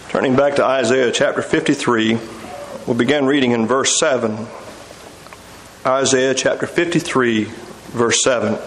Turning back to Isaiah chapter 53, we'll begin reading in verse 7. Isaiah chapter 53, verse 7.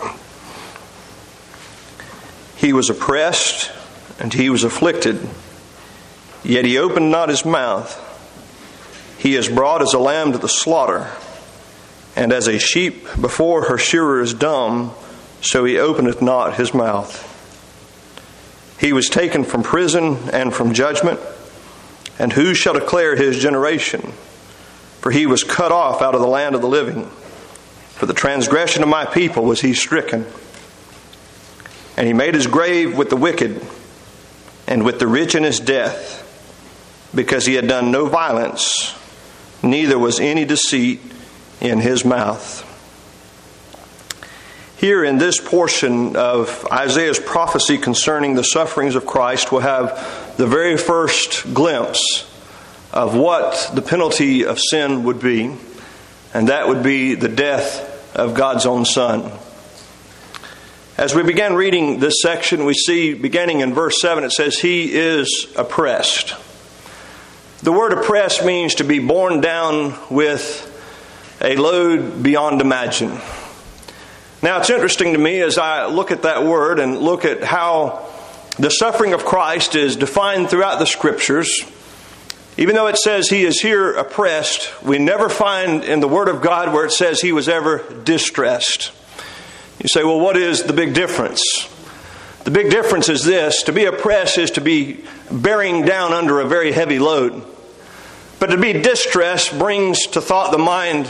He was oppressed and he was afflicted, yet he opened not his mouth. He is brought as a lamb to the slaughter, and as a sheep before her shearer is dumb, so he openeth not his mouth. He was taken from prison and from judgment, and who shall declare his generation? For he was cut off out of the land of the living. For the transgression of my people was he stricken. And he made his grave with the wicked, and with the rich in his death, because he had done no violence, neither was any deceit in his mouth. Here in this portion of Isaiah's prophecy concerning the sufferings of Christ, we'll have the very first glimpse of what the penalty of sin would be, and that would be the death of God's own Son. As we begin reading this section, we see, beginning in verse 7, it says, He is oppressed. The word oppressed means to be borne down with a load beyond imagine. Now, it's interesting to me as I look at that word and look at how the suffering of Christ is defined throughout the Scriptures. Even though it says He is here oppressed, we never find in the Word of God where it says He was ever distressed. You say, well, what is the big difference? The big difference is this: to be oppressed is to be bearing down under a very heavy load. But to be distressed brings to mind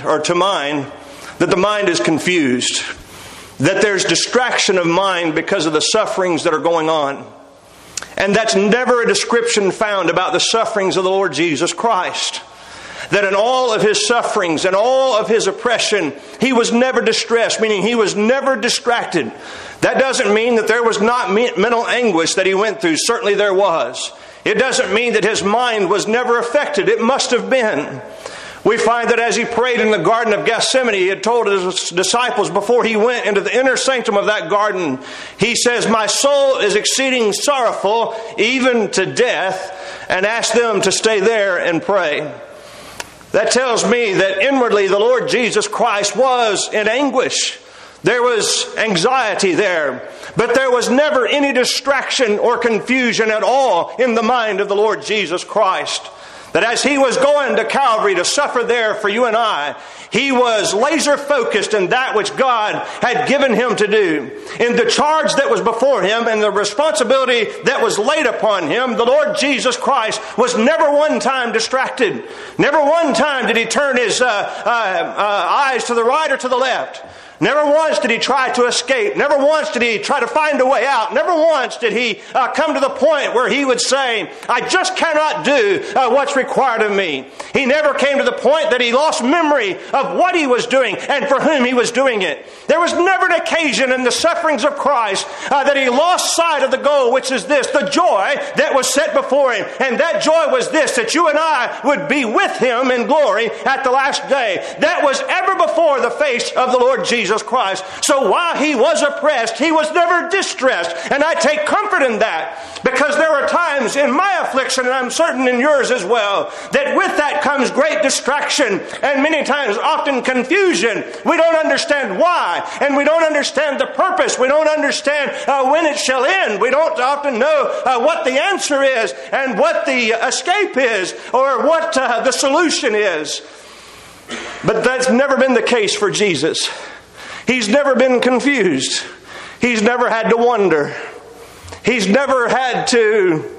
that the mind is confused, that there's distraction of mind because of the sufferings that are going on. And that's never a description found about the sufferings of the Lord Jesus Christ. That in all of His sufferings and all of His oppression, He was never distressed, meaning He was never distracted. That doesn't mean that there was not mental anguish that He went through. Certainly there was. It doesn't mean that His mind was never affected. It must have been. We find that as He prayed in the Garden of Gethsemane, He had told His disciples before He went into the inner sanctum of that garden, He says, "My soul is exceeding sorrowful, even to death," and asked them to stay there and pray. That tells me that inwardly the Lord Jesus Christ was in anguish. There was anxiety there, but there was never any distraction or confusion at all in the mind of the Lord Jesus Christ. That as He was going to Calvary to suffer there for you and I, He was laser focused in that which God had given Him to do. In the charge that was before Him and the responsibility that was laid upon Him, the Lord Jesus Christ was never one time distracted. Never one time did He turn His eyes to the right or to the left. Never once did He try to escape. Never once did He try to find a way out. Never once did He come to the point where He would say, I just cannot do what's required of me. He never came to the point that He lost memory of what He was doing and for whom He was doing it. There was never an occasion in the sufferings of Christ that He lost sight of the goal, which is this, the joy that was set before Him. And that joy was this, that you and I would be with Him in glory at the last day. That was ever before the face of the Lord Jesus Christ. So while He was oppressed, He was never distressed. And I take comfort in that, because there are times in my affliction, and I'm certain in yours as well, that with that comes great distraction and many times often confusion. We don't understand why, and we don't understand the purpose. We don't understand when it shall end. We don't often know what the answer is and what the escape is or what the solution is. But that's never been the case for Jesus. He's never been confused. He's never had to wonder. He's never had to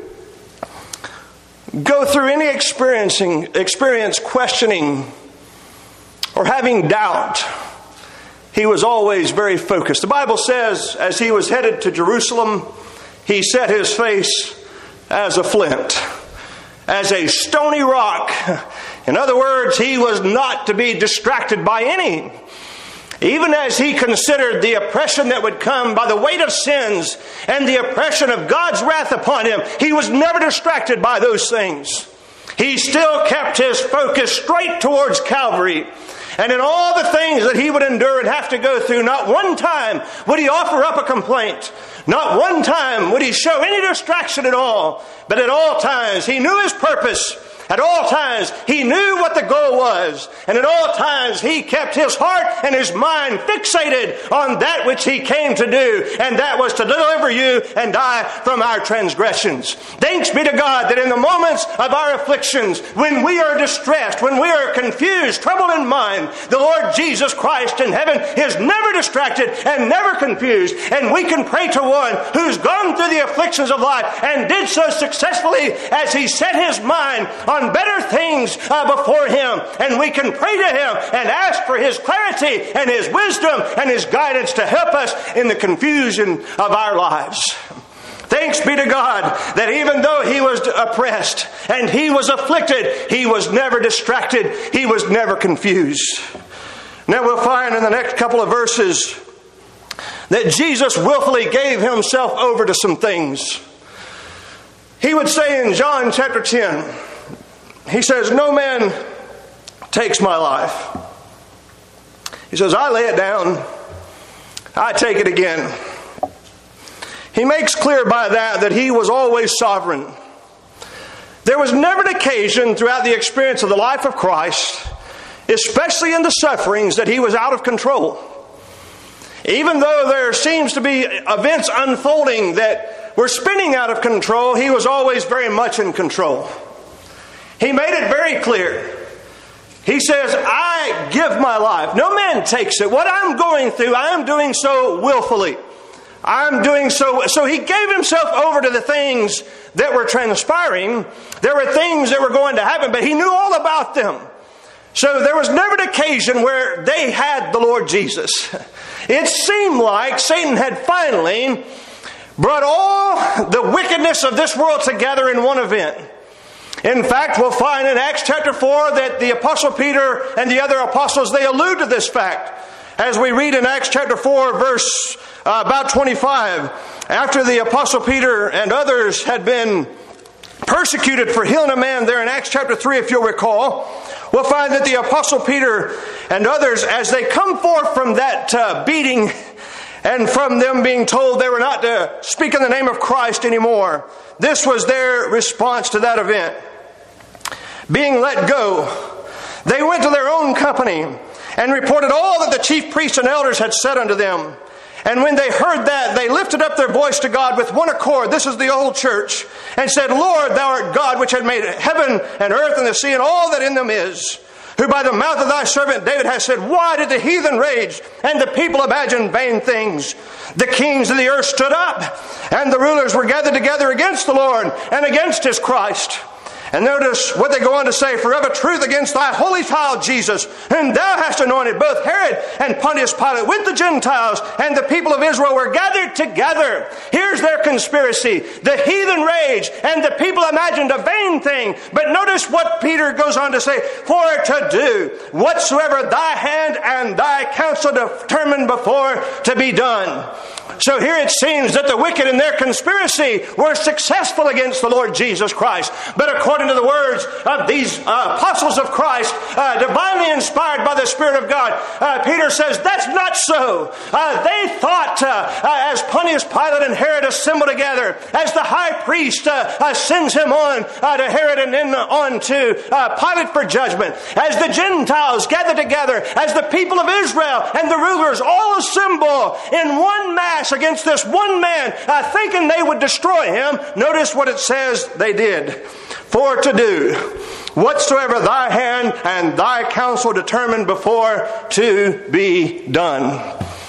go through any experience questioning or having doubt. He was always very focused. The Bible says, as He was headed to Jerusalem, He set His face as a flint, as a stony rock. In other words, He was not to be distracted by any. Even as He considered the oppression that would come by the weight of sins and the oppression of God's wrath upon Him, He was never distracted by those things. He still kept His focus straight towards Calvary. And in all the things that he would endure and have to go through, not one time would he offer up a complaint. Not one time would he show any distraction at all. But at all times, he knew his purpose. At all times, he knew what the goal was. And at all times, he kept his heart and his mind fixated on that which he came to do. And that was to deliver you and I from our transgressions. Thanks be to God that in the moments of our afflictions, when we are distressed, when we are confused, troubled in mind, the Lord Jesus Christ in heaven is never distracted and never confused. And we can pray to one who's gone through the afflictions of life and did so successfully as he set his mind on better things before him. And we can pray to him and ask for his clarity and his wisdom and his guidance to help us in the confusion of our lives. Thanks be to God that even though he was oppressed and he was afflicted, he was never distracted. He was never confused. Now we'll find in the next couple of verses that Jesus willfully gave himself over to some things. He would say in John chapter 10, he says, "No man takes my life." He says, "I lay it down, I take it again." He makes clear by that he was always sovereign. There was never an occasion throughout the experience of the life of Christ, especially in the sufferings, that he was out of control. Even though there seems to be events unfolding that were spinning out of control, he was always very much in control. He made it very clear. He says, "I give my life. No man takes it. What I'm going through, I am doing so willfully. I'm doing so." So he gave himself over to the things that were transpiring. There were things that were going to happen, but he knew all about them. So there was never an occasion where they had the Lord Jesus. It seemed like Satan had finally brought all the wickedness of this world together in one event. In fact, we'll find in Acts chapter 4 that the Apostle Peter and the other apostles, they allude to this fact. As we read in Acts chapter 4, verse about 25, after the Apostle Peter and others had been persecuted for healing a man there in Acts chapter 3, if you'll recall, we'll find that the Apostle Peter and others, as they come forth from that beating and from them being told they were not to speak in the name of Christ anymore, this was their response to that event. Being let go, they went to their own company and reported all that the chief priests and elders had said unto them. And when they heard that, they lifted up their voice to God with one accord. This is the old church. And said, "Lord, thou art God, which had made heaven and earth and the sea and all that in them is, who by the mouth of thy servant David has said, why did the heathen rage and the people imagine vain things? The kings of the earth stood up, and the rulers were gathered together against the Lord and against his Christ." And notice what they go on to say, "For of a truth against thy holy child Jesus, whom thou hast anointed, both Herod and Pontius Pilate with the Gentiles and the people of Israel were gathered together." Here's their conspiracy. The heathen rage and the people imagined a vain thing. But notice what Peter goes on to say, "For to do whatsoever thy hand and thy counsel determined before to be done." So here it seems that the wicked in their conspiracy were successful against the Lord Jesus Christ. But according to the words of these apostles of Christ, divinely inspired by the Spirit of God, Peter says that's not so. They thought, as Pontius Pilate and Herod assemble together, as the high priest sends him on to Herod and then on to Pilate for judgment, as the Gentiles gather together, as the people of Israel and the rulers all assemble in one mass against this one man, thinking they would destroy him, notice what it says they did. "For to do whatsoever thy hand and thy counsel determined before to be done."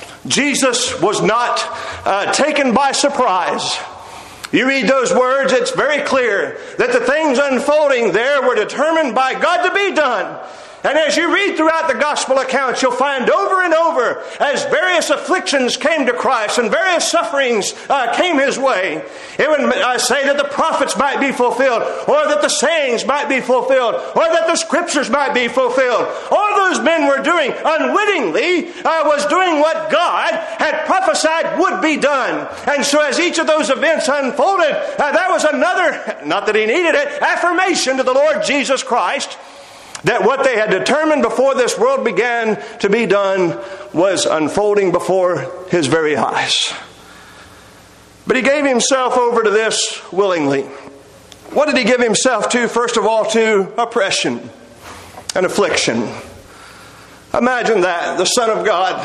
Jesus was not taken by surprise. You read those words, it's very clear that the things unfolding there were determined by God to be done. And as you read throughout the gospel accounts, you'll find over and over, as various afflictions came to Christ and various sufferings came his way, it would say that the prophets might be fulfilled, or that the sayings might be fulfilled, or that the scriptures might be fulfilled. All those men were doing unwittingly was doing what God had prophesied would be done. And so as each of those events unfolded, that was another, not that he needed it, affirmation to the Lord Jesus Christ that what they had determined before this world began to be done was unfolding before his very eyes. But he gave himself over to this willingly. What did he give himself to? First of all, to oppression and affliction. Imagine that, the Son of God,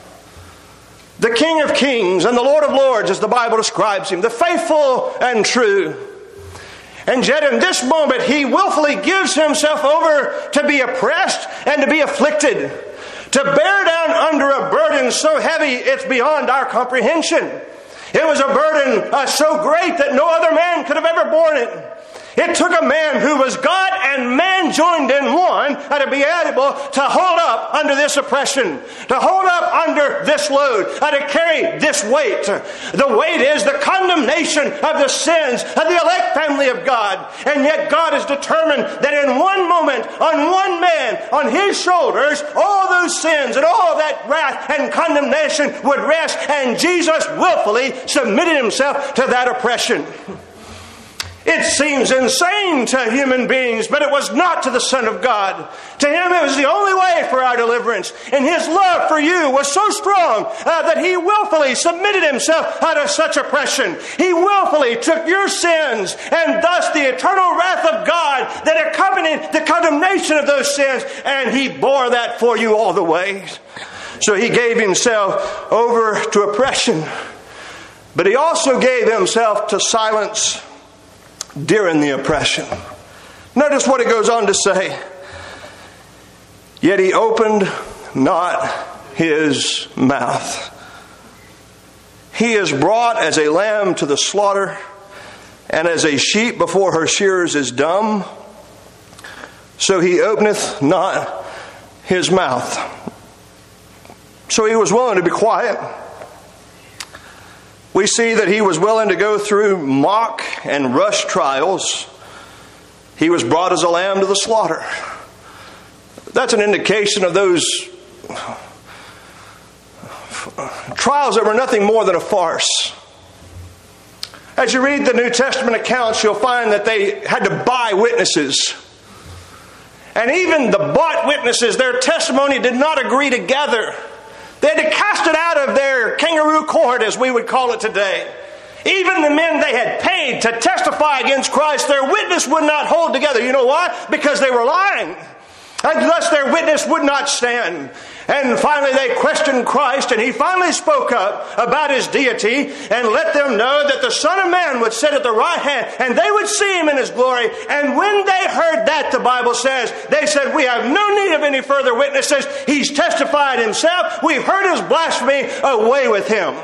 the King of Kings and the Lord of Lords, as the Bible describes him, the faithful and true. And yet in this moment, he willfully gives himself over to be oppressed and to be afflicted, to bear down under a burden so heavy it's beyond our comprehension. It was a burden so great that no other man could have ever borne it. It took a man who was God and man joined in one to be able to hold up under this oppression, to hold up under this load, to carry this weight. The weight is the condemnation of the sins of the elect family of God. And yet God is determined that in one moment, on one man, on his shoulders, all those sins and all that wrath and condemnation would rest. And Jesus willfully submitted himself to that oppression. It seems insane to human beings, but it was not to the Son of God. To him, it was the only way for our deliverance. And his love for you was so strong that he willfully submitted himself out of such oppression. He willfully took your sins and thus the eternal wrath of God that accompanied the condemnation of those sins. And he bore that for you all the way. So he gave himself over to oppression. But he also gave himself to silence during the oppression. Notice what it goes on to say. Yet he opened not his mouth. He is brought as a lamb to the slaughter, and as a sheep before her shearers is dumb, so he openeth not his mouth. So he was willing to be quiet. We see that he was willing to go through mock and rush trials. He was brought as a lamb to the slaughter. That's an indication of those trials that were nothing more than a farce. As you read the New Testament accounts, you'll find that they had to buy witnesses. And even the bought witnesses, their testimony did not agree together. They had to cast it out of their kangaroo court, as we would call it today. Even the men they had paid to testify against Christ, their witness would not hold together. You know why? Because they were lying. And thus their witness would not stand. And finally they questioned Christ, and he finally spoke up about his deity and let them know that the Son of Man would sit at the right hand and they would see him in his glory. And when they heard that, the Bible says, they said, we have no need of any further witnesses. He's testified himself. We've heard his blasphemy. Away with him.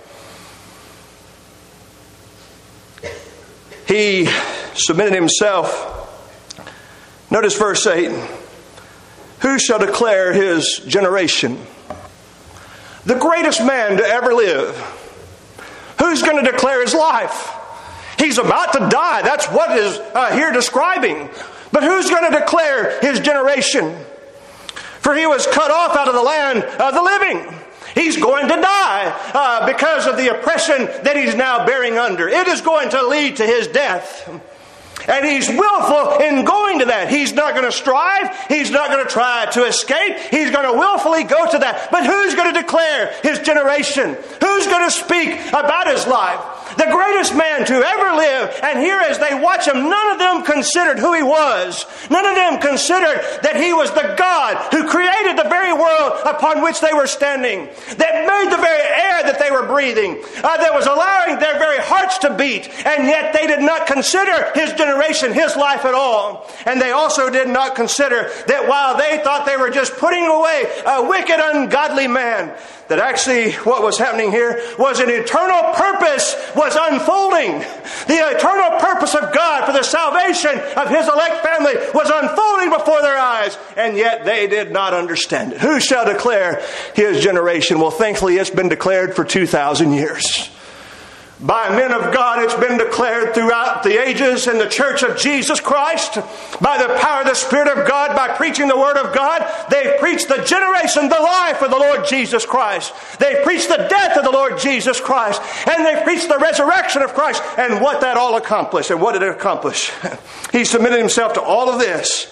He submitted himself. Notice verse 8. Who shall declare his generation? The greatest man to ever live. Who's going to declare his life? He's about to die. That's what is here describing. But who's going to declare his generation? For he was cut off out of the land of the living. He's going to die because of the oppression that he's now bearing under. It is going to lead to his death. And he's willful in going to that. He's not going to strive. He's not going to try to escape. He's going to willfully go to that. But who's going to declare his generation? Who's going to speak about his life? The greatest man to ever live. And here as they watch him, none of them considered who he was. None of them considered that he was the God who created the very world upon which they were standing. That made the very air that they were breathing. That was allowing their very hearts to beat. And yet they did not consider his generation, his life at all. And they also did not consider that while they thought they were just putting away a wicked, ungodly man, that actually what was happening here was an eternal purpose was unfolding. The eternal purpose of God for the salvation of his elect family was unfolding before their eyes, and yet they did not understand it. Who shall declare his generation? Well, thankfully it's been declared for 2,000 years. By men of God, it's been declared throughout the ages in the church of Jesus Christ. By the power of the Spirit of God, by preaching the Word of God, they've preached the generation, the life of the Lord Jesus Christ. They've preached the death of the Lord Jesus Christ. And they've preached the resurrection of Christ. And what that all accomplished. And what did it accomplish? He submitted himself to all of this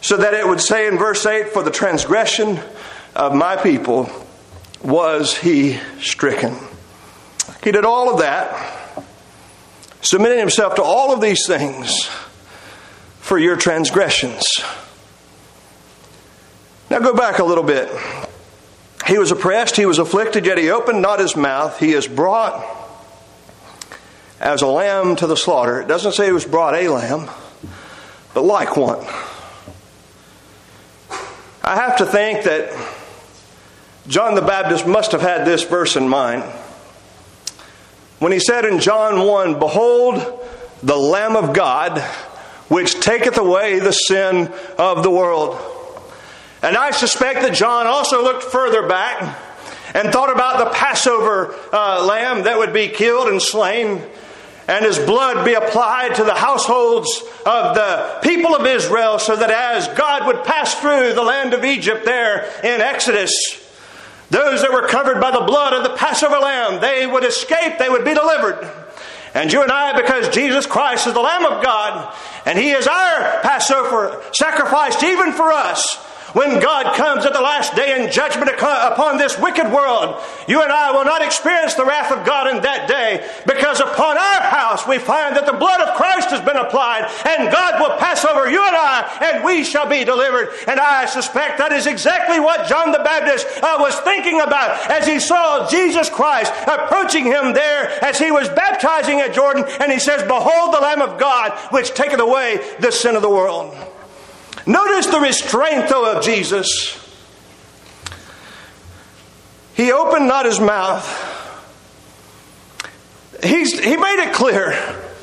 so that it would say in verse 8, for the transgression of my people was he stricken. He did all of that, submitting himself to all of these things for your transgressions. Now go back a little bit. He was oppressed, he was afflicted, yet he opened not his mouth. He is brought as a lamb to the slaughter. It doesn't say he was brought a lamb, but like one. I have to think that John the Baptist must have had this verse in mind when he said in John 1, behold the Lamb of God, which taketh away the sin of the world. And I suspect that John also looked further back and thought about the Passover lamb that would be killed and slain, and his blood be applied to the households of the people of Israel, so that as God would pass through the land of Egypt there in Exodus, those that were covered by the blood of the Passover lamb, they would escape, they would be delivered. And you and I, because Jesus Christ is the Lamb of God, and He is our Passover sacrifice even for us, when God comes at the last day in judgment upon this wicked world, you and I will not experience the wrath of God in that day, because upon our house we find that the blood of Christ has been applied, and God will pass over you and I, and we shall be delivered. And I suspect that is exactly what John the Baptist was thinking about as he saw Jesus Christ approaching him there as he was baptizing at Jordan, and he says, behold the Lamb of God, which taketh away the sin of the world. Notice the restraint, though, of Jesus. He opened not his mouth. He made it clear.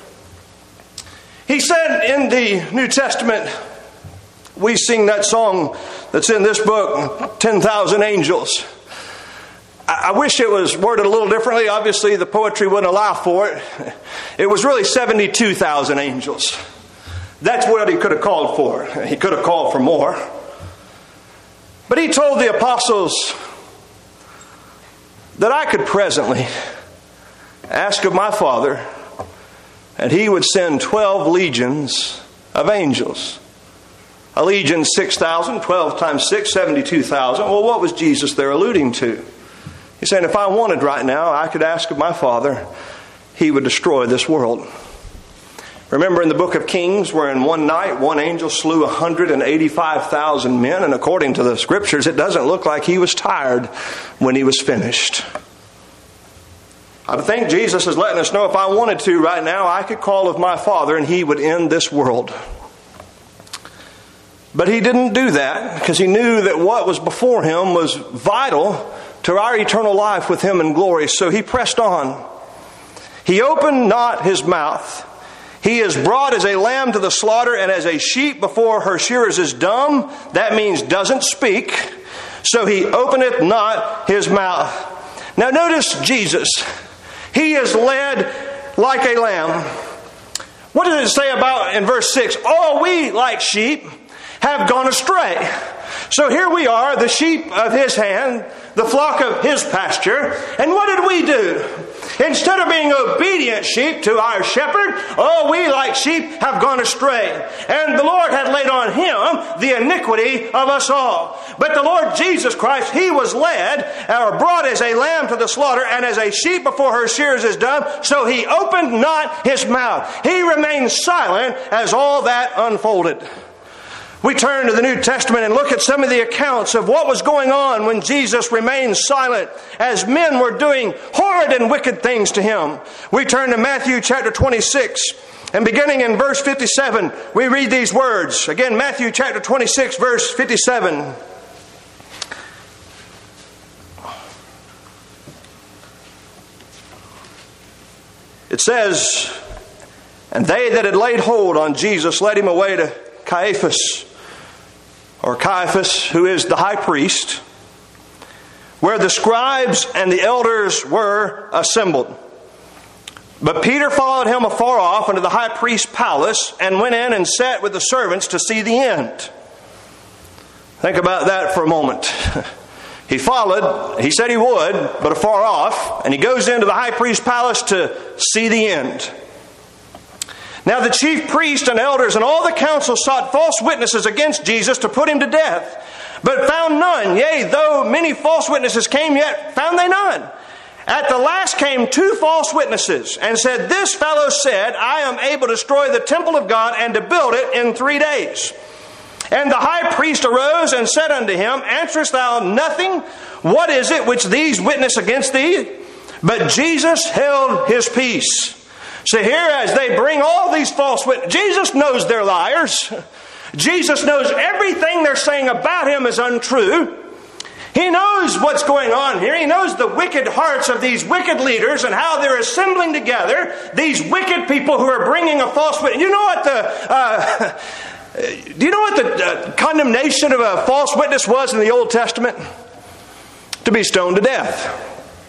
He said in the New Testament, we sing that song that's in this book, 10,000 angels. I wish it was worded a little differently. Obviously, the poetry wouldn't allow for it. It was really 72,000 angels. That's what he could have called for. He could have called for more. But he told the apostles that I could presently ask of my Father, and He would send 12 legions of angels. A legion, 6,000, 12 times 6, 72,000. Well, what was Jesus there alluding to? He's saying, if I wanted right now, I could ask of my Father, He would destroy this world. Remember in the book of Kings, where in one night, one angel slew 185,000 men, and according to the scriptures, it doesn't look like he was tired when he was finished. I think Jesus is letting us know, if I wanted to right now, I could call of my Father and He would end this world. But He didn't do that, because He knew that what was before Him was vital to our eternal life with Him in glory. So He pressed on. He opened not His mouth. He is brought as a lamb to the slaughter, and as a sheep before her shearers is dumb. That means doesn't speak. So He openeth not His mouth. Now notice Jesus. He is led like a lamb. What does it say about in verse 6? All we like sheep have gone astray. So here we are, the sheep of His hand, the flock of His pasture. And what did we do? Instead of being obedient sheep to our shepherd, we like sheep have gone astray. And the Lord had laid on Him the iniquity of us all. But the Lord Jesus Christ, He was led or brought as a lamb to the slaughter, and as a sheep before her shearers is dumb, so He opened not His mouth. He remained silent as all that unfolded. We turn to the New Testament and look at some of the accounts of what was going on when Jesus remained silent as men were doing horrid and wicked things to Him. We turn to Matthew chapter 26, and beginning in verse 57, we read these words. Again, Matthew chapter 26, verse 57. It says, and they that had laid hold on Jesus led Him away to Caiaphas, who is the high priest, where the scribes and the elders were assembled. But Peter followed him afar off into the high priest's palace, and went in and sat with the servants to see the end. Think about that for a moment. He followed, he said he would, but afar off, and he goes into the high priest's palace to see the end. Now the chief priests and elders and all the council sought false witnesses against Jesus to put him to death, but found none. Yea, though many false witnesses came, yet found they none. At the last came 2 false witnesses, and said, This fellow said, I am able to destroy the temple of God and to build it in 3 days. And the high priest arose and said unto him, Answerest thou nothing? What is it which these witness against thee? But Jesus held his peace. So here, as they bring all these false witnesses, Jesus knows they're liars. Jesus knows everything they're saying about him is untrue. He knows what's going on here. He knows the wicked hearts of these wicked leaders and how they're assembling together these wicked people who are bringing a false witness. You know what the condemnation of a false witness was in the Old Testament? To be stoned to death.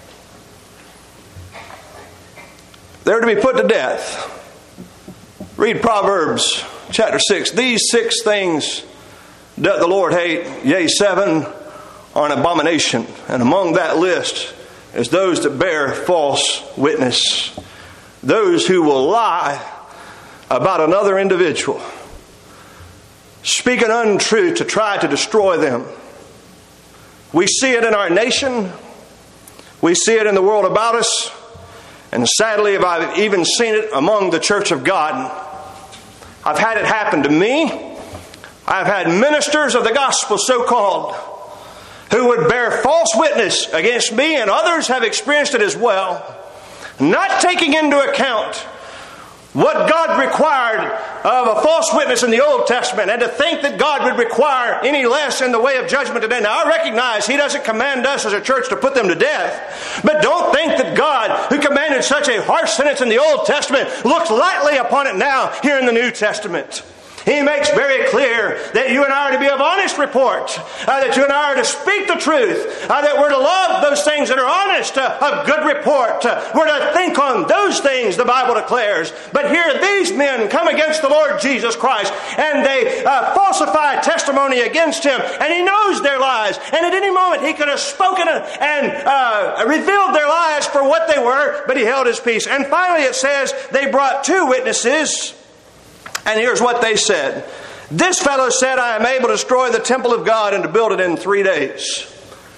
They're to be put to death. Read Proverbs chapter 6. These 6 things doth the Lord hate, yea, 7 are an abomination. And among that list is those that bear false witness. Those who will lie about another individual, speak an untruth to try to destroy them. We see it in our nation. We see it in the world about us. And sadly, I've even seen it among the church of God. I've had it happen to me. I've had ministers of the gospel, so-called, who would bear false witness against me, and others have experienced it as well, not taking into account what God required of a false witness in the Old Testament, and to think that God would require any less in the way of judgment today. Now, I recognize He doesn't command us as a church to put them to death, but don't think that God, who commanded such a harsh sentence in the Old Testament, looks lightly upon it now here in the New Testament. He makes very clear that you and I are to be of honest report, that you and I are to speak the truth, that we're to love those things that are honest, of good report. We're to think on those things, the Bible declares. But here these men come against the Lord Jesus Christ, and they falsify testimony against Him, and He knows their lies. And at any moment He could have spoken and revealed their lies for what they were, but He held His peace. And finally it says they brought 2 witnesses. And here's what they said. This fellow said, I am able to destroy the temple of God and to build it in 3 days.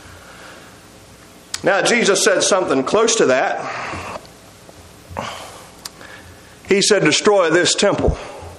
Now, Jesus said something close to that. He said, destroy this temple.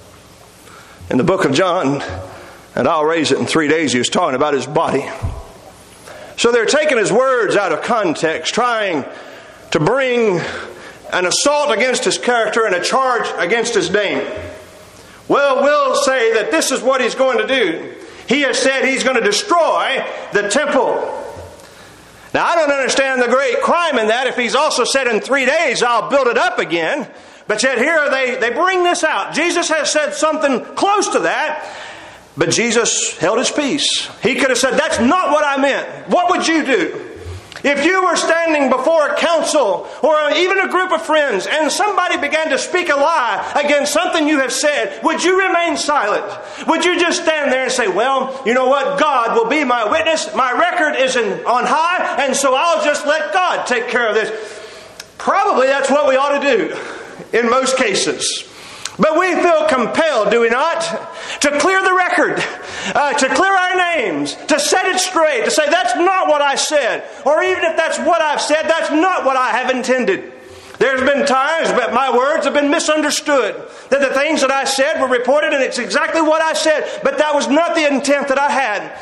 In the book of John, and I'll raise it in 3 days, he was talking about His body. So they're taking His words out of context, trying to bring an assault against His character and a charge against His name. Well, we'll say that this is what He's going to do. He has said He's going to destroy the temple. Now, I don't understand the great crime in that if He's also said in 3 days, I'll build it up again. But yet here they bring this out. Jesus has said something close to that, but Jesus held His peace. He could have said, that's not what I meant. What would you do? If you were standing before a council or even a group of friends and somebody began to speak a lie against something you have said, would you remain silent? Would you just stand there and say, well, you know what? God will be my witness. My record is on high, and so I'll just let God take care of this. Probably that's what we ought to do in most cases. But we feel compelled, do we not, to clear the record, to clear our names, to set it straight, to say that's not what I said. Or even if that's what I've said, that's not what I have intended. There's been times that my words have been misunderstood, that the things that I said were reported and it's exactly what I said, but that was not the intent that I had.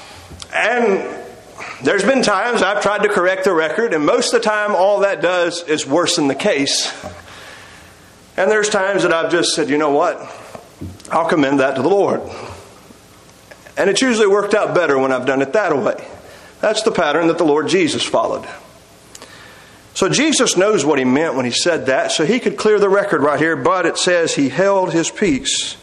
And there's been times I've tried to correct the record, and most of the time all that does is worsen the case. And there's times that I've just said, you know what? I'll commend that to the Lord. And it's usually worked out better when I've done it that way. That's the pattern that the Lord Jesus followed. So Jesus knows what He meant when He said that, so He could clear the record right here, but it says He held His peace.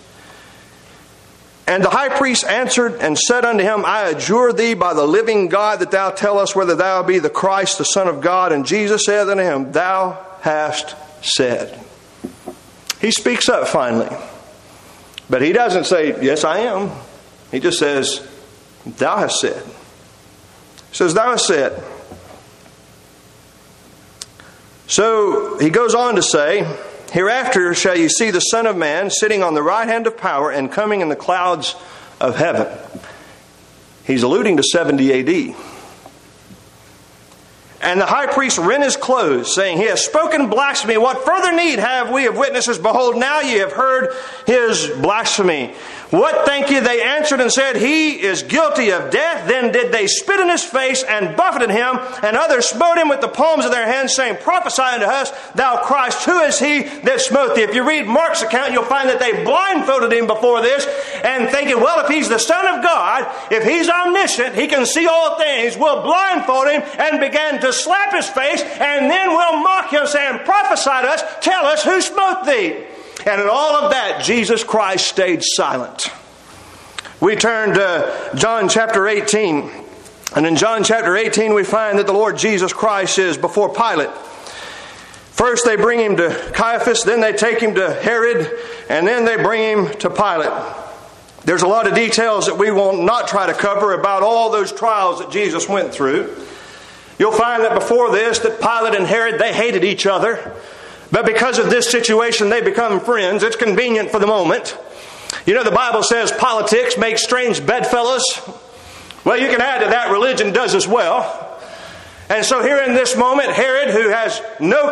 And the high priest answered and said unto Him, I adjure Thee by the living God that Thou tell us whether Thou be the Christ, the Son of God. And Jesus said unto him, Thou hast said. He speaks up finally. But He doesn't say, yes, I am. He just says, Thou hast said. He says, Thou hast said. So He goes on to say, Hereafter shall you see the Son of Man sitting on the right hand of power and coming in the clouds of heaven. He's alluding to 70 AD. And the high priest rent his clothes, saying, He has spoken blasphemy. What further need have we of witnesses? Behold, now ye have heard his blasphemy. What think ye? They answered and said, He is guilty of death. Then did they spit in his face and buffeted him, and others smote him with the palms of their hands, saying, Prophesy unto us, thou Christ, who is he that smote thee? If you read Mark's account, you'll find that they blindfolded him before this, and thinking, well, if he's the Son of God, if he's omniscient, he can see all things, we'll blindfold him, and began to slap his face, and then we'll mock him, saying, Prophesy to us, tell us who smote thee. And in all of that, Jesus Christ stayed silent. We turn to John chapter 18. And in John chapter 18, we find that the Lord Jesus Christ is before Pilate. First they bring him to Caiaphas, then they take him to Herod, and then they bring him to Pilate. There's a lot of details that we will not try to cover about all those trials that Jesus went through. You'll find that before this, that Pilate and Herod, they hated each other. But because of this situation, they become friends. It's convenient for the moment. You know, the Bible says politics makes strange bedfellows. Well, you can add to that, religion does as well. And so here in this moment, Herod, who has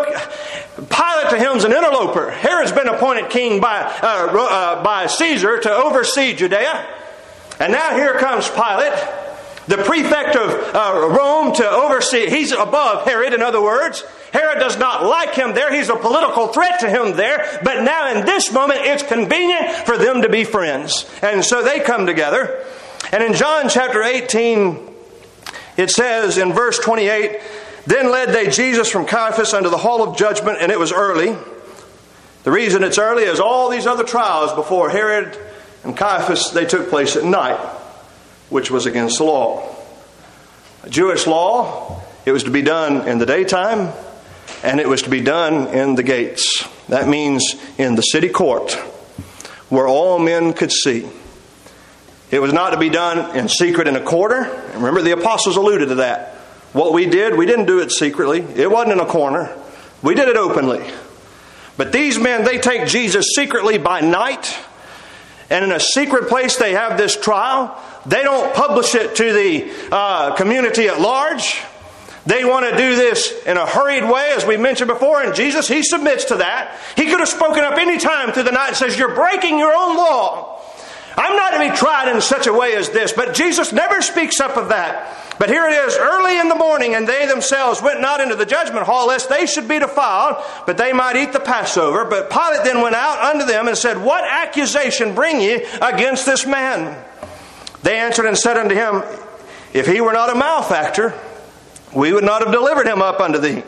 Pilate to him is an interloper. Herod's been appointed king by Caesar to oversee Judea. And now here comes Pilate, the prefect of Rome, to oversee. He's above Herod, in other words. Herod does not like him there. He's a political threat to him there. But now in this moment, it's convenient for them to be friends. And so they come together. And in John chapter 18, it says in verse 28, Then led they Jesus from Caiaphas unto the hall of judgment, and it was early. The reason it's early is all these other trials before Herod and Caiaphas, they took place at night, which was against the law. A Jewish law, it was to be done in the daytime, and it was to be done in the gates. That means in the city court, where all men could see. It was not to be done in secret in a corner. Remember, the apostles alluded to that. What we did, we didn't do it secretly. It wasn't in a corner. We did it openly. But these men, they take Jesus secretly by night, and in a secret place they have this trial. They don't publish it to the community at large. They want to do this in a hurried way, as we mentioned before, and Jesus, He submits to that. He could have spoken up any time through the night and says, You're breaking your own law. I'm not to be tried in such a way as this. But Jesus never speaks up of that. But here it is, early in the morning, and they themselves went not into the judgment hall, lest they should be defiled, but they might eat the Passover. But Pilate then went out unto them and said, What accusation bring ye against this man? They answered and said unto him, If he were not a malefactor, we would not have delivered him up unto thee.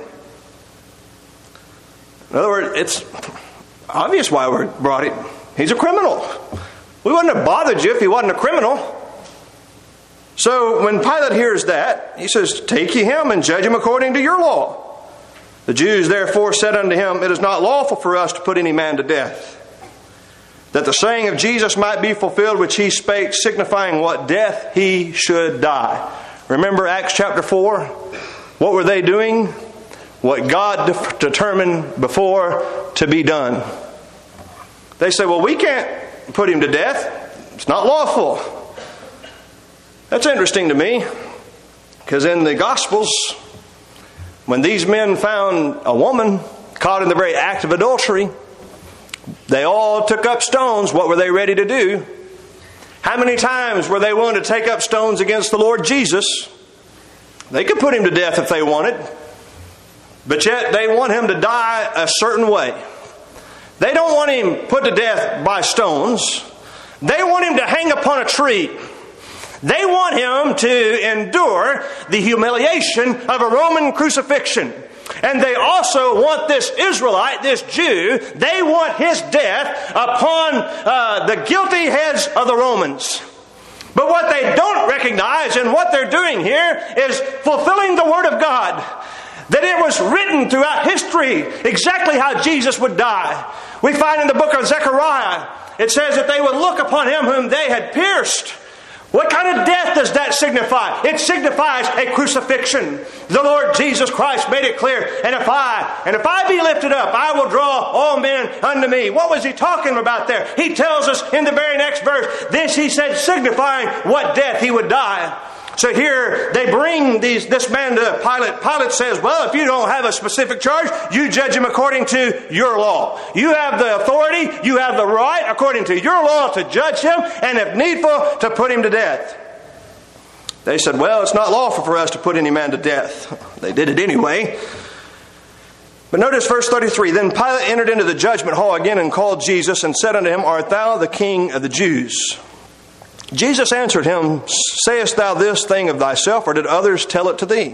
In other words, it's obvious why we brought him. He's a criminal. We wouldn't have bothered you if he wasn't a criminal. So when Pilate hears that, he says, Take ye him and judge him according to your law. The Jews therefore said unto him, It is not lawful for us to put any man to death, that the saying of Jesus might be fulfilled, which he spake, signifying what death he should die. Remember Acts chapter 4? What were they doing? What God determined before to be done. They say, well, we can't put him to death. It's not lawful. That's interesting to me, because in the Gospels, when these men found a woman caught in the very act of adultery, they all took up stones. What were they ready to do? How many times were they willing to take up stones against the Lord Jesus? They could put him to death if they wanted. But yet they want him to die a certain way. They don't want him put to death by stones. They want him to hang upon a tree. They want him to endure the humiliation of a Roman crucifixion. And they also want this Israelite, this Jew, they want his death upon the guilty heads of the Romans. But what they don't recognize and what they're doing here is fulfilling the Word of God. That it was written throughout history exactly how Jesus would die. We find in the book of Zechariah, it says that they would look upon him whom they had pierced. What kind of death does that signify? It signifies a crucifixion. The Lord Jesus Christ made it clear, and if I be lifted up, I will draw all men unto me. What was he talking about there? He tells us in the very next verse, this he said signifying what death he would die. So here they bring this man to Pilate. Pilate says, well, if you don't have a specific charge, you judge him according to your law. You have the authority, you have the right, according to your law, to judge him, and if needful, to put him to death. They said, well, it's not lawful for us to put any man to death. They did it anyway. But notice verse 33. Then Pilate entered into the judgment hall again and called Jesus and said unto him, Art thou the King of the Jews? Jesus answered him, Sayest thou this thing of thyself, or did others tell it to thee?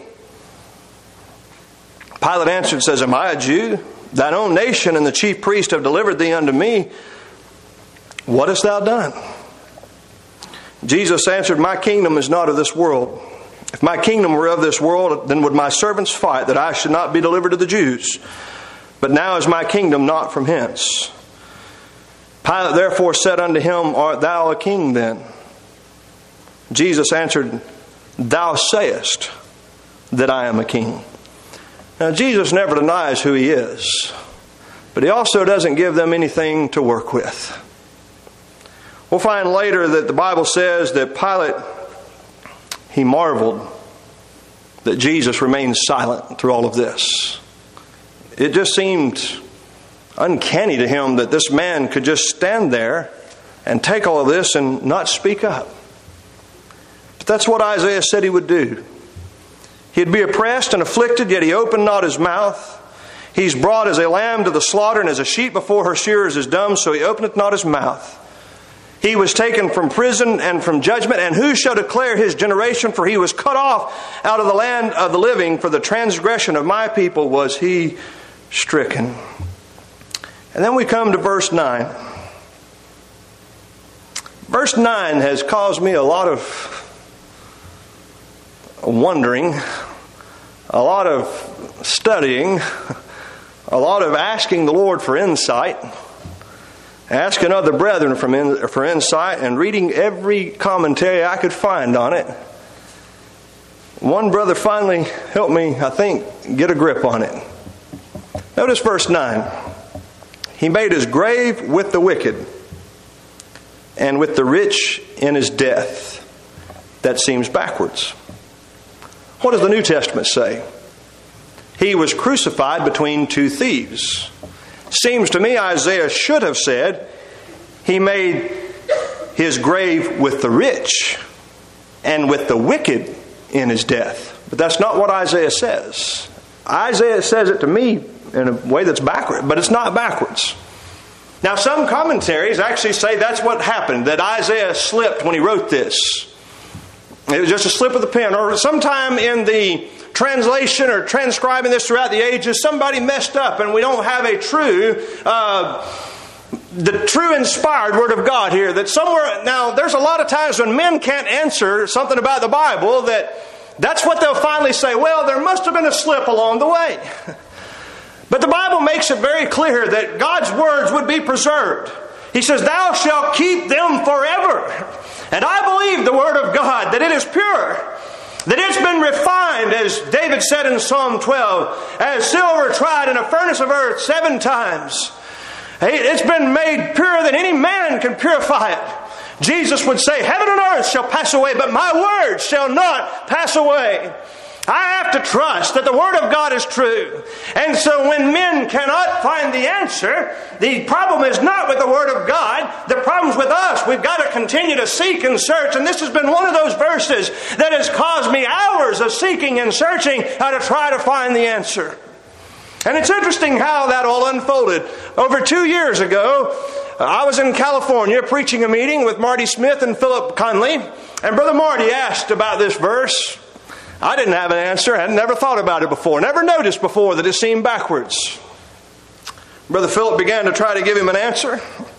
Pilate answered and says, Am I a Jew? Thine own nation and the chief priest have delivered thee unto me. What hast thou done? Jesus answered, My kingdom is not of this world. If my kingdom were of this world, then would my servants fight, that I should not be delivered to the Jews. But now is my kingdom not from hence. Pilate therefore said unto him, Art thou a king then? Jesus answered, Thou sayest that I am a king. Now Jesus never denies who he is, but he also doesn't give them anything to work with. We'll find later that the Bible says that Pilate, he marveled that Jesus remained silent through all of this. It just seemed uncanny to him that this man could just stand there and take all of this and not speak up. But that's what Isaiah said he would do. He'd be oppressed and afflicted, yet he opened not his mouth. He's brought as a lamb to the slaughter, and as a sheep before her shearers is dumb, so he openeth not his mouth. He was taken from prison and from judgment, and who shall declare his generation? For he was cut off out of the land of the living. For the transgression of my people was he stricken. And then we come to verse 9. Verse 9 has caused me a lot of wondering, a lot of studying, a lot of asking the Lord for insight, asking other brethren for insight, and reading every commentary I could find on it. One brother finally helped me, I think, get a grip on it. Notice verse 9. He made his grave with the wicked and with the rich in his death. That seems backwards. What does the New Testament say? He was crucified between two thieves. Seems to me Isaiah should have said he made his grave with the rich and with the wicked in his death. But that's not what Isaiah says. Isaiah says it to me in a way that's backward, but it's not backwards. Now some commentaries actually say that's what happened, that Isaiah slipped when he wrote this. It was just a slip of the pen, or sometime in the translation or transcribing this throughout the ages, somebody messed up and we don't have a the true inspired Word of God here. That somewhere, now there's a lot of times when men can't answer something about the Bible, that's what they'll finally say, well, there must have been a slip along the way. But the Bible makes it very clear that God's words would be preserved. He says, Thou shalt keep them forever. And I believe the Word of God, that it is pure, that it's been refined, as David said in Psalm 12, as silver tried in a furnace of earth 7 times. It's been made purer than any man can purify it. Jesus would say, Heaven and earth shall pass away, but my word shall not pass away. I have to trust that the Word of God is true. And so when men cannot find the answer, the problem is not with the Word of God. The problem's with us. We've got to continue to seek and search. And this has been one of those verses that has caused me hours of seeking and searching how to try to find the answer. And it's interesting how that all unfolded. Over 2 years ago, I was in California preaching a meeting with Marty Smith and Philip Conley. And Brother Marty asked about this verse. I didn't have an answer. I had never thought about it before. Never noticed before that it seemed backwards. Brother Philip began to try to give him an answer.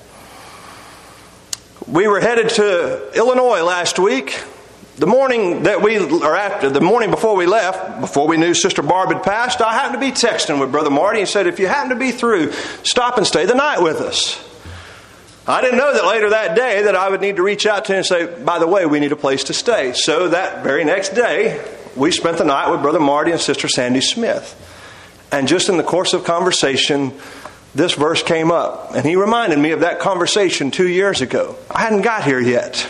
We were headed to Illinois last week. The morning before we left, before we knew Sister Barb had passed, I happened to be texting with Brother Marty. He said, if you happen to be through, stop and stay the night with us. I didn't know that later that day that I would need to reach out to him and say, by the way, we need a place to stay. So that very next day, we spent the night with Brother Marty and Sister Sandy Smith. And just in the course of conversation, this verse came up. And he reminded me of that conversation 2 years ago. I hadn't got here yet.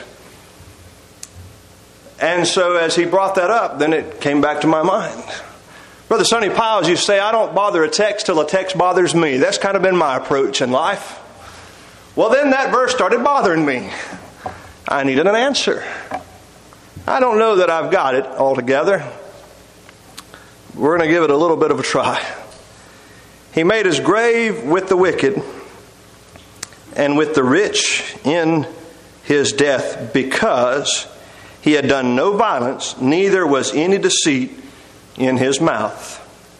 And so as he brought that up, then it came back to my mind. Brother Sonny Piles used to say, I don't bother a text till a text bothers me. That's kind of been my approach in life. Well, then that verse started bothering me. I needed an answer. I don't know that I've got it all together. We're going to give it a little bit of a try. He made his grave with the wicked and with the rich in his death, because he had done no violence, neither was any deceit in his mouth.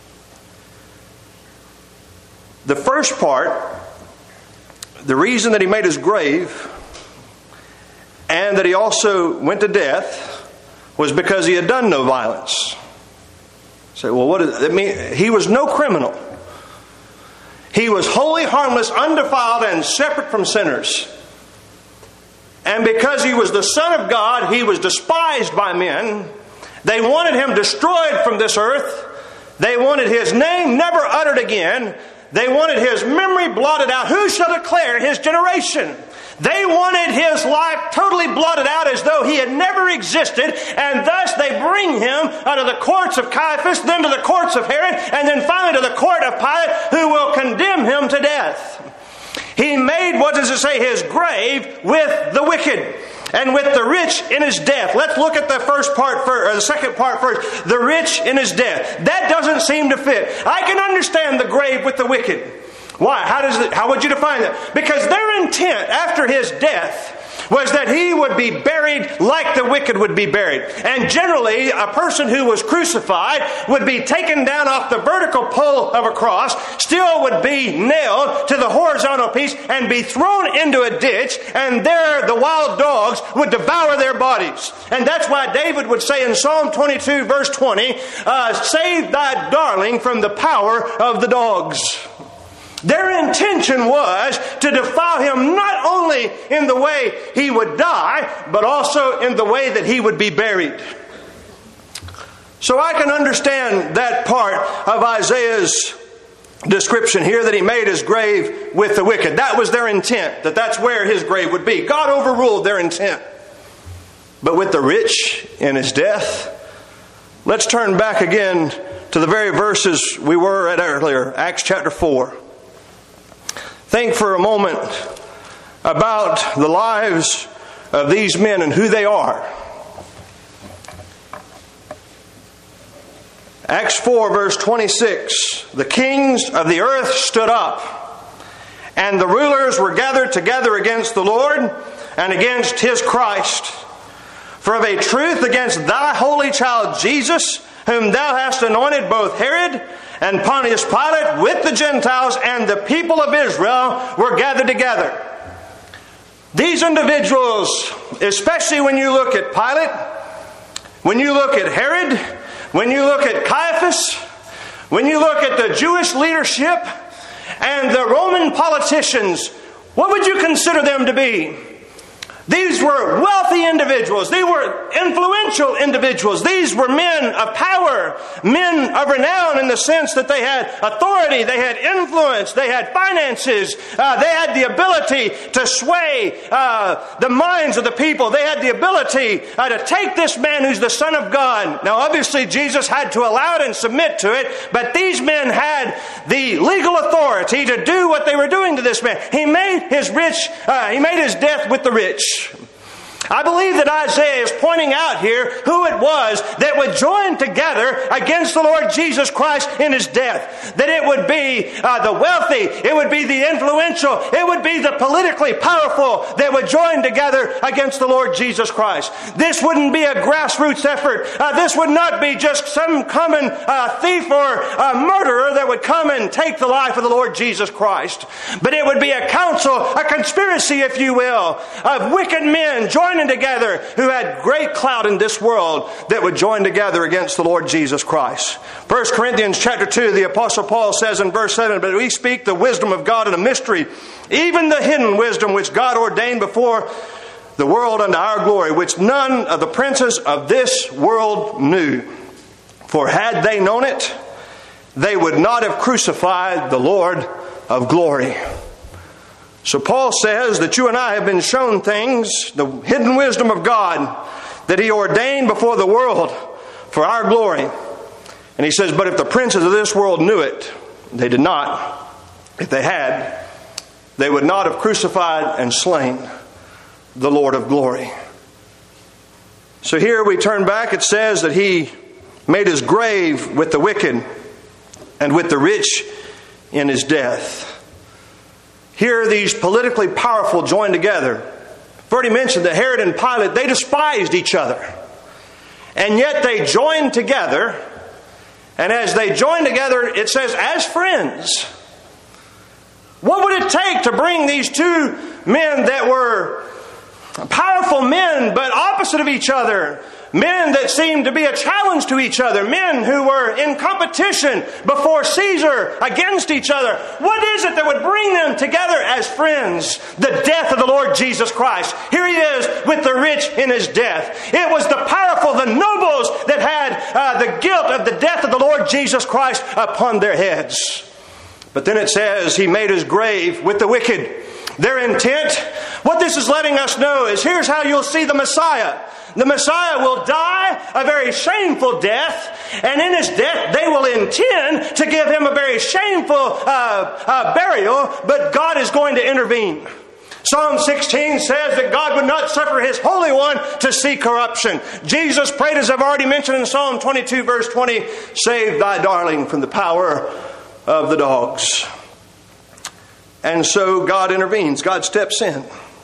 The first part, the reason that he made his grave and that he also went to death was because he had done no violence. Say, well, what does that mean? He was no criminal. He was wholly harmless, undefiled, and separate from sinners. And because he was the Son of God, he was despised by men. They wanted him destroyed from this earth. They wanted his name never uttered again. They wanted his memory blotted out. Who shall declare his generation? They wanted his life totally blotted out as though he had never existed. And thus they bring him out of the courts of Caiaphas, then to the courts of Herod, and then finally to the court of Pilate, who will condemn him to death. He made, what does it say, his grave with the wicked and with the rich in his death. Let's look at the first part first, or the second part first. The rich in his death. That doesn't seem to fit. I can understand the grave with the wicked. Why? How would you define that? Because their intent after his death was that he would be buried like the wicked would be buried. And generally, a person who was crucified would be taken down off the vertical pole of a cross, still would be nailed to the horizontal piece and be thrown into a ditch, and there the wild dogs would devour their bodies. And that's why David would say in Psalm 22 verse 20, save thy darling from the power of the dogs. Their intention was to defile him not only in the way he would die, but also in the way that he would be buried. So I can understand that part of Isaiah's description here, that he made his grave with the wicked. That was their intent, that's where his grave would be. God overruled their intent. But with the rich in his death, let's turn back again to the very verses we were at earlier, Acts chapter 4. Think for a moment about the lives of these men and who they are. Acts 4 verse 26. The kings of the earth stood up, and the rulers were gathered together against the Lord and against his Christ. For of a truth against thy holy child Jesus, whom thou hast anointed, both Herod and Pontius Pilate with the Gentiles and the people of Israel were gathered together. These individuals, especially when you look at Pilate, when you look at Herod, when you look at Caiaphas, when you look at the Jewish leadership and the Roman politicians, what would you consider them to be? These were wealthy individuals. They were influential individuals. These were men of power, men of renown in the sense that they had authority, they had influence, they had finances, they had the ability to sway the minds of the people. They had the ability to take this man who's the Son of God. Now obviously Jesus had to allow it and submit to it, but these men had the legal authority to do what they were doing to this man. He made his death with the rich. I believe that Isaiah is pointing out here who it was that would join together against the Lord Jesus Christ in his death. That it would be the wealthy, it would be the influential, it would be the politically powerful that would join together against the Lord Jesus Christ. This wouldn't be a grassroots effort. This would not be just some common thief or murderer that would come and take the life of the Lord Jesus Christ. But it would be a council, a conspiracy, if you will, of wicked men joining joining together, who had great clout in this world, that would join together against the Lord Jesus Christ. 1 Corinthians chapter 2, the Apostle Paul says in verse 7, "But we speak the wisdom of God in a mystery, even the hidden wisdom which God ordained before the world unto our glory, which none of the princes of this world knew. For had they known it, they would not have crucified the Lord of glory." So Paul says that you and I have been shown things, the hidden wisdom of God, that He ordained before the world for our glory. And he says, but if the princes of this world knew it, they did not. If they had, they would not have crucified and slain the Lord of glory. So here we turn back. It says that He made His grave with the wicked and with the rich in His death. Here these politically powerful joined together. I've already mentioned that Herod and Pilate, they despised each other. And yet they joined together. And as they joined together, it says, as friends. What would it take to bring these two men that were powerful men, but opposite of each other? Men that seemed to be a challenge to each other. Men who were in competition before Caesar against each other. What is it that would bring them together as friends? The death of the Lord Jesus Christ. Here He is with the rich in His death. It was the powerful, the nobles that had the guilt of the death of the Lord Jesus Christ upon their heads. But then it says He made His grave with the wicked. Their intent, what this is letting us know is here's how you'll see the Messiah. The Messiah will die a very shameful death, and in His death they will intend to give Him a very shameful burial, but God is going to intervene. Psalm 16 says that God would not suffer His Holy One to see corruption. Jesus prayed, as I've already mentioned in Psalm 22 verse 20, "Save thy darling from the power of the dogs." And so God intervenes. God steps in.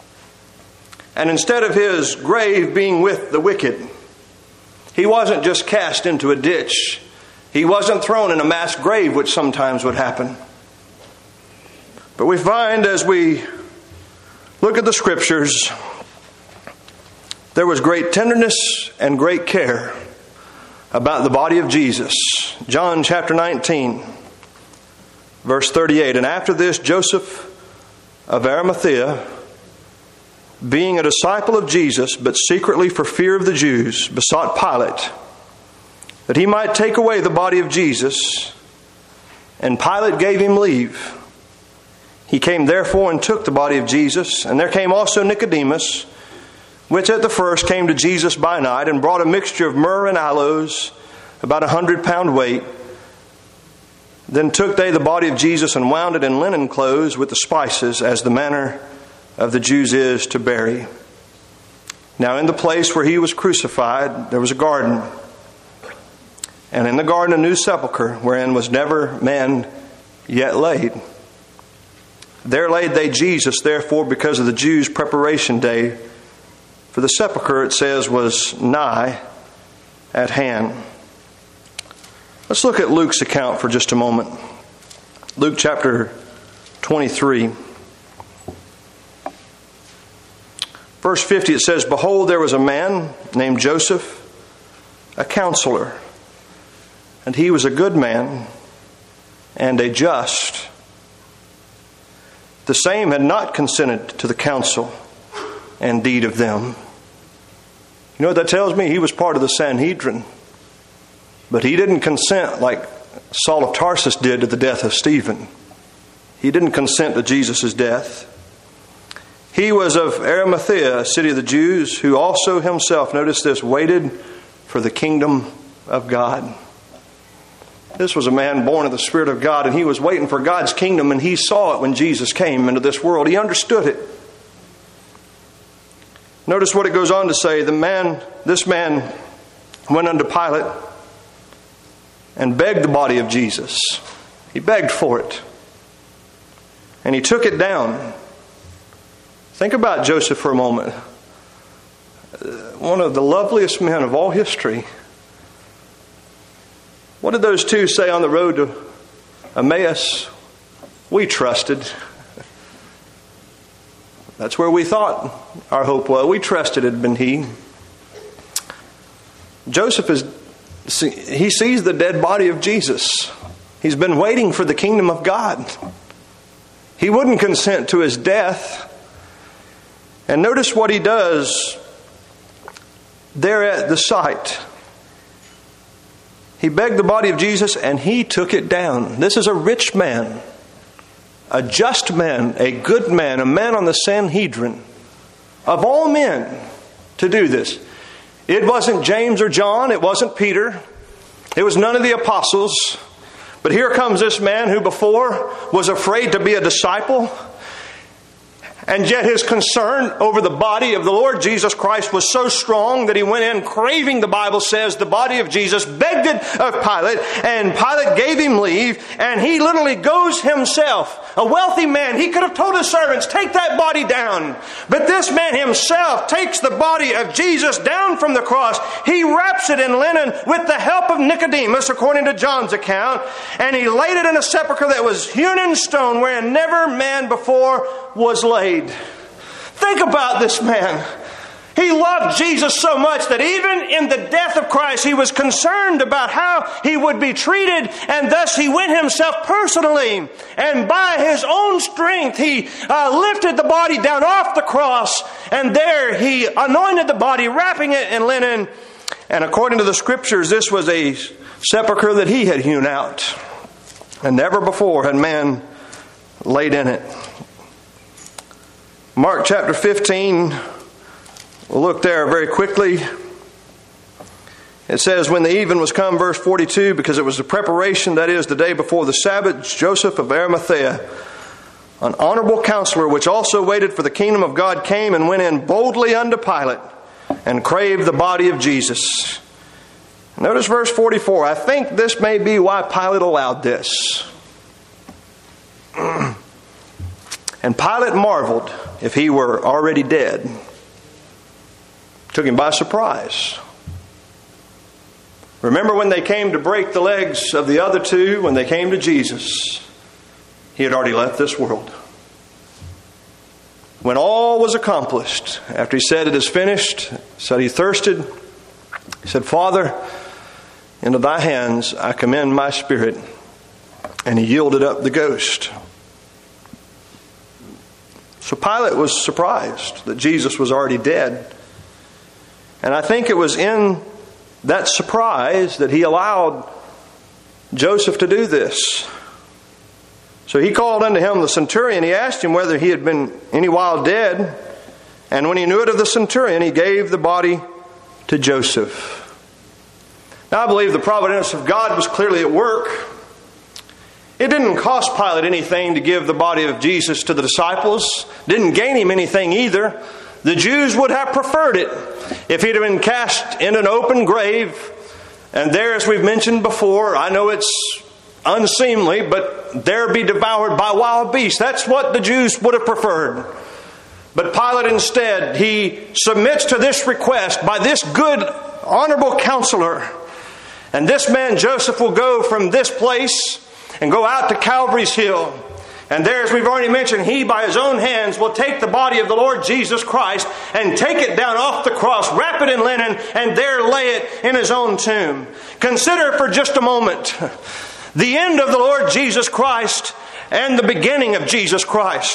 And instead of His grave being with the wicked, He wasn't just cast into a ditch. He wasn't thrown in a mass grave, which sometimes would happen. But we find as we look at the Scriptures, there was great tenderness and great care about the body of Jesus. John chapter 19, verse 38, "And after this, Joseph of Arimathea, being a disciple of Jesus, but secretly for fear of the Jews, besought Pilate that he might take away the body of Jesus. And Pilate gave him leave. He came therefore and took the body of Jesus. And there came also Nicodemus, which at the first came to Jesus by night, and brought a mixture of myrrh and aloes, about 100 pound weight. Then took they the body of Jesus and wound it in linen clothes with the spices, as the manner of the Jews is to bury. Now in the place where He was crucified, there was a garden. And in the garden a new sepulchre, wherein was never man yet laid. There laid they Jesus, therefore, because of the Jews' preparation day. For the sepulchre, it says, was nigh at hand." Let's look at Luke's account for just a moment. Luke chapter 23. Verse 50, it says, "Behold, there was a man named Joseph, a counselor, and he was a good man and a just. The same had not consented to the counsel and deed of them." You know what that tells me? He was part of the Sanhedrin. But he didn't consent like Saul of Tarsus did to the death of Stephen. He didn't consent to Jesus' death. He was of Arimathea, a city of the Jews, who also himself, notice this, waited for the kingdom of God. This was a man born of the Spirit of God, and he was waiting for God's kingdom, and he saw it when Jesus came into this world. He understood it. Notice what it goes on to say. This man went unto Pilate and begged the body of Jesus. He begged for it. And he took it down. Think about Joseph for a moment. One of the loveliest men of all history. What did those two say on the road to Emmaus? We trusted. That's where we thought our hope was. We trusted it had been he. Joseph he sees the dead body of Jesus. He's been waiting for the kingdom of God. He wouldn't consent to his death. And notice what he does there at the site. He begged the body of Jesus and he took it down. This is a rich man, a just man, a good man, a man on the Sanhedrin. Of all men to do this. It wasn't James or John. It wasn't Peter. It was none of the apostles. But here comes this man who before was afraid to be a disciple. And yet his concern over the body of the Lord Jesus Christ was so strong that he went in craving, the Bible says, the body of Jesus, begged it of Pilate, and Pilate gave him leave, and he literally goes himself. A wealthy man, he could have told his servants, take that body down. But this man himself takes the body of Jesus down from the cross. He wraps it in linen with the help of Nicodemus, according to John's account, and he laid it in a sepulchre that was hewn in stone, wherein never man before was laid. Think about this man. He loved Jesus so much that even in the death of Christ, he was concerned about how he would be treated, and thus he went himself personally, and by his own strength, he lifted the body down off the cross, and there he anointed the body, wrapping it in linen. And according to the Scriptures, this was a sepulchre that he had hewn out, and never before had man laid in it. Mark chapter 15, we'll look there very quickly. It says, when the even was come, verse 42, because it was the preparation, that is, the day before the Sabbath, Joseph of Arimathea, an honorable counselor, which also waited for the kingdom of God, came and went in boldly unto Pilate, and craved the body of Jesus. Notice verse 44. I think this may be why Pilate allowed this. And Pilate marveled if he were already dead. Took him by surprise. Remember when they came to break the legs of the other two, when they came to Jesus, he had already left this world. When all was accomplished, after he said, it is finished, said he thirsted, he said, Father, into thy hands I commend my spirit. And he yielded up the ghost. So Pilate was surprised that Jesus was already dead. And I think it was in that surprise that he allowed Joseph to do this. So he called unto him the centurion. He asked him whether he had been any while dead. And when he knew it of the centurion, he gave the body to Joseph. Now I believe the providence of God was clearly at work. It didn't cost Pilate anything to give the body of Jesus to the disciples. Didn't gain him anything either. The Jews would have preferred it if he'd have been cast in an open grave. And there, as we've mentioned before, I know it's unseemly, but there be devoured by wild beasts. That's what the Jews would have preferred. But Pilate instead, he submits to this request by this good, honorable counselor. And this man, Joseph, will go from this place and go out to Calvary's Hill. And there, as we've already mentioned, he by his own hands will take the body of the Lord Jesus Christ and take it down off the cross, wrap it in linen, and there lay it in his own tomb. Consider for just a moment the end of the Lord Jesus Christ and the beginning of Jesus Christ.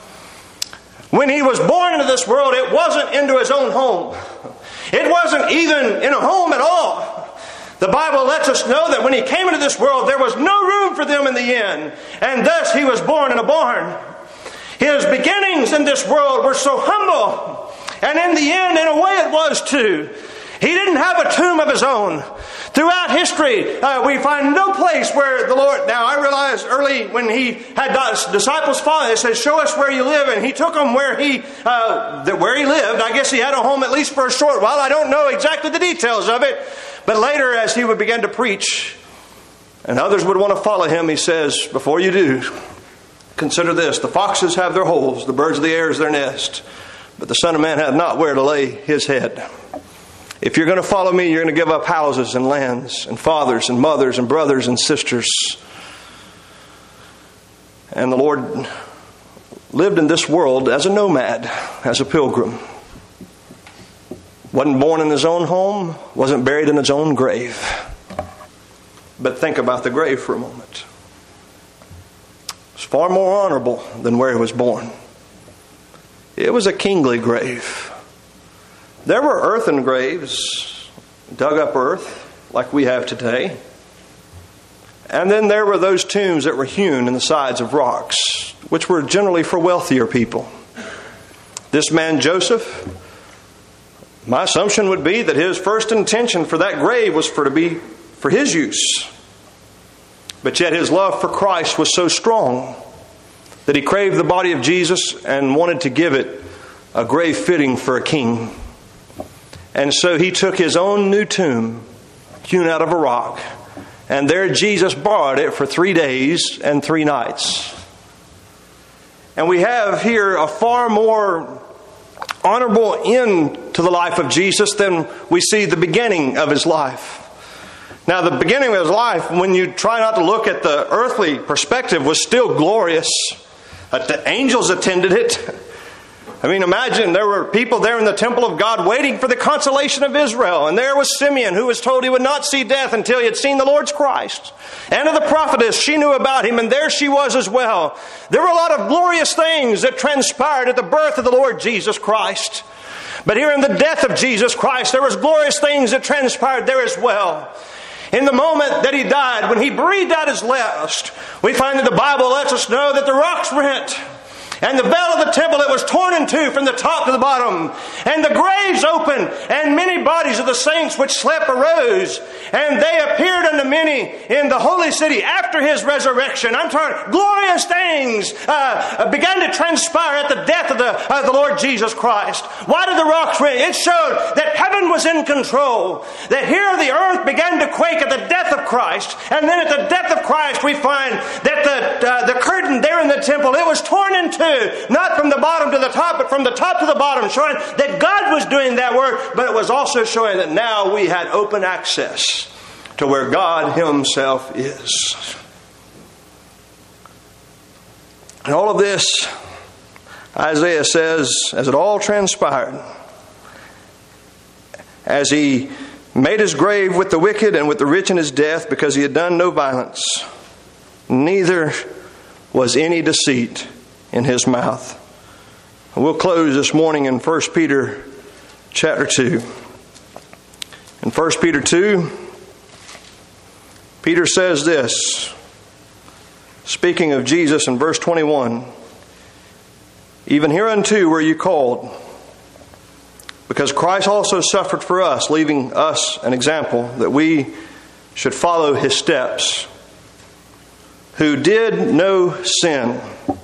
When he was born into this world, it wasn't into his own home. It wasn't even in a home at all. The Bible lets us know that when he came into this world, there was no room for them in the inn. And thus he was born in a barn. His beginnings in this world were so humble. And in the end, in a way it was too. He didn't have a tomb of his own. Throughout history, we find no place where the Lord... Now, I realize early when he had disciples follow, they said, show us where you live. And he took them where he lived. I guess he had a home at least for a short while. I don't know exactly the details of it. But later, as he would begin to preach, and others would want to follow him, he says, before you do, consider this. The foxes have their holes, the birds of the air is their nest, but the Son of Man hath not where to lay his head. If you're going to follow me, you're going to give up houses and lands and fathers and mothers and brothers and sisters. And the Lord lived in this world as a nomad, as a pilgrim. Wasn't born in his own home, wasn't buried in his own grave. But think about the grave for a moment. It's far more honorable than where he was born. It was a kingly grave. There were earthen graves, dug up earth, like we have today. And then there were those tombs that were hewn in the sides of rocks, which were generally for wealthier people. This man Joseph, my assumption would be that his first intention for that grave was to be for his use. But yet his love for Christ was so strong that he craved the body of Jesus and wanted to give it a grave fitting for a king. And so he took his own new tomb, hewn out of a rock, and there Jesus borrowed it for 3 days and 3 nights. And we have here a far more honorable end to the life of Jesus than we see the beginning of his life. Now, the beginning of his life, when you try not to look at the earthly perspective, was still glorious. The angels attended it. I mean, imagine there were people there in the temple of God waiting for the consolation of Israel. And there was Simeon, who was told he would not see death until he had seen the Lord's Christ. Anna the prophetess, she knew about him, and there she was as well. There were a lot of glorious things that transpired at the birth of the Lord Jesus Christ. But here in the death of Jesus Christ, there was glorious things that transpired there as well. In the moment that he died, when he breathed out his last, we find that the Bible lets us know that the rocks rent. And the veil of the temple, it was torn in two from the top to the bottom. And the graves opened, and many bodies of the saints which slept arose. And they appeared unto many in the holy city after his resurrection. I'm talking glorious things began to transpire at the death of the Lord Jesus Christ. Why did the rocks rent? It showed that heaven was in control. That here the earth began to quake at the death of Christ. And then at the death of Christ we find that the curtain there in the temple, it was torn in two. Not from the bottom to the top, but from the top to the bottom, showing that God was doing that work, but it was also showing that now we had open access to where God Himself is. And all of this, Isaiah says, as it all transpired, as he made his grave with the wicked and with the rich in his death, because he had done no violence, neither was any deceit in his mouth. We'll close this morning in 1 Peter chapter 2. In 1 Peter 2, Peter says this, speaking of Jesus in verse 21, "Even hereunto were you called, because Christ also suffered for us, leaving us an example that we should follow His steps, who did no sin,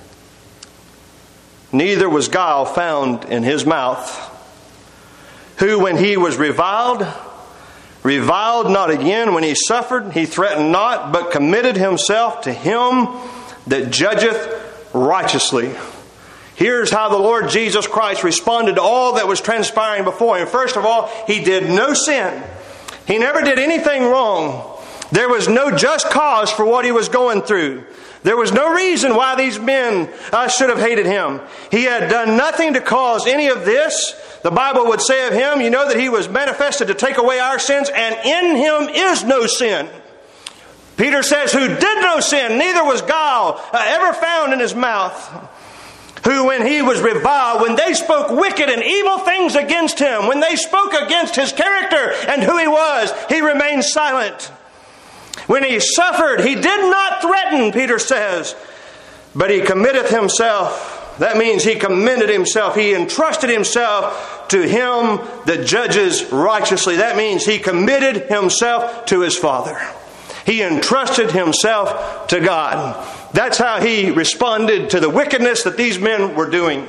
neither was guile found in His mouth, who when He was reviled not again. When He suffered, He threatened not, but committed Himself to Him that judgeth righteously." Here's how the Lord Jesus Christ responded to all that was transpiring before Him. First of all, He did no sin. He never did anything wrong. There was no just cause for what He was going through. There was no reason why these men should have hated Him. He had done nothing to cause any of this. The Bible would say of Him, you know, that He was manifested to take away our sins, and in Him is no sin. Peter says, who did no sin, neither was guile ever found in His mouth. Who when He was reviled, when they spoke wicked and evil things against Him, when they spoke against His character and who He was, He remained silent. When He suffered, He did not threaten, Peter says, but He committeth Himself. That means He commended Himself. He entrusted Himself to Him that judges righteously. That means He committed Himself to His Father. He entrusted Himself to God. That's how He responded to the wickedness that these men were doing.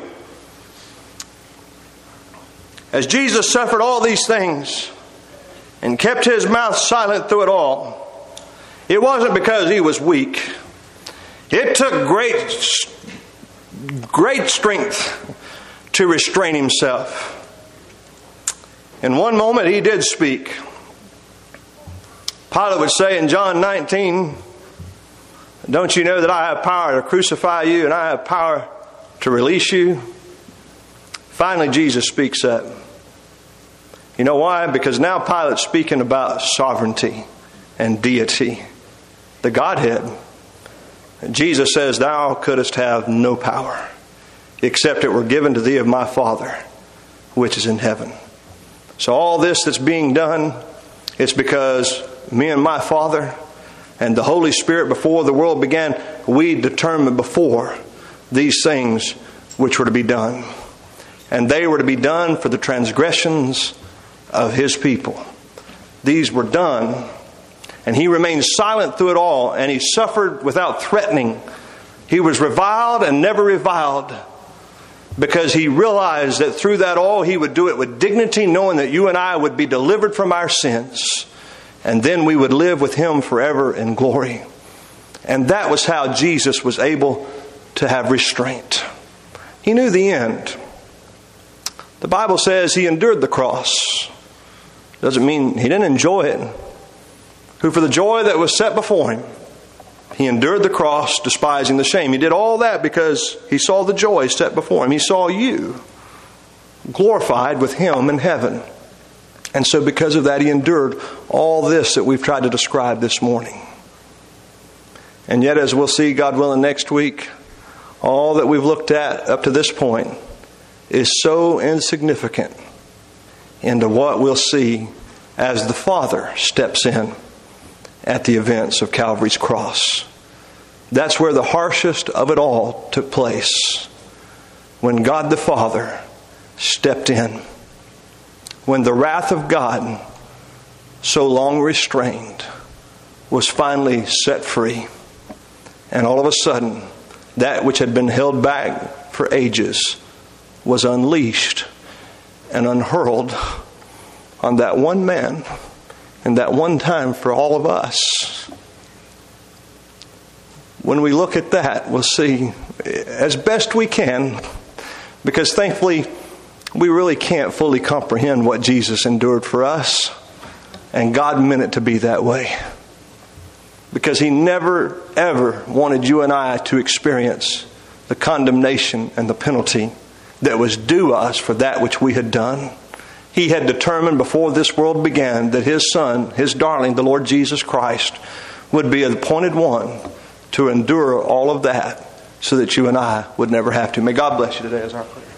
As Jesus suffered all these things and kept His mouth silent through it all, it wasn't because He was weak. It took great strength to restrain Himself. In one moment He did speak. Pilate would say in John 19, "Don't you know that I have power to crucify you and I have power to release you. Finally, Jesus speaks up. You know why? Because now Pilate's speaking about sovereignty and deity, the Godhead. Jesus says, "Thou couldst have no power, except it were given to thee of my Father, which is in heaven." So all this that's being done, it's because me and my Father and the Holy Spirit, before the world began, we determined before these things which were to be done. And they were to be done for the transgressions of His people. These were done, and He remained silent through it all, and He suffered without threatening. He was reviled and never reviled, because He realized that through that all He would do it with dignity, knowing that you and I would be delivered from our sins, and then we would live with Him forever in glory. And that was how Jesus was able to have restraint. He knew the end. The Bible says He endured the cross. Doesn't mean He didn't enjoy it. Who for the joy that was set before Him, He endured the cross, despising the shame. He did all that because He saw the joy set before Him. He saw you glorified with Him in heaven. And so because of that, He endured all this that we've tried to describe this morning. And yet, as we'll see, God willing, next week, all that we've looked at up to this point is so insignificant into what we'll see as the Father steps in at the events of Calvary's cross. That's where the harshest of it all took place. When God the Father stepped in. When the wrath of God, so long restrained, was finally set free. And all of a sudden, that which had been held back for ages was unleashed and unhurled on that one man and that one time for all of us. When we look at that, we'll see as best we can, because thankfully we really can't fully comprehend what Jesus endured for us, and God meant it to be that way. Because He never, ever wanted you and I to experience the condemnation and the penalty that was due us for that which we had done. He had determined before this world began that His Son, His darling, the Lord Jesus Christ, would be the appointed one to endure all of that so that you and I would never have to. May God bless you today as our prayer.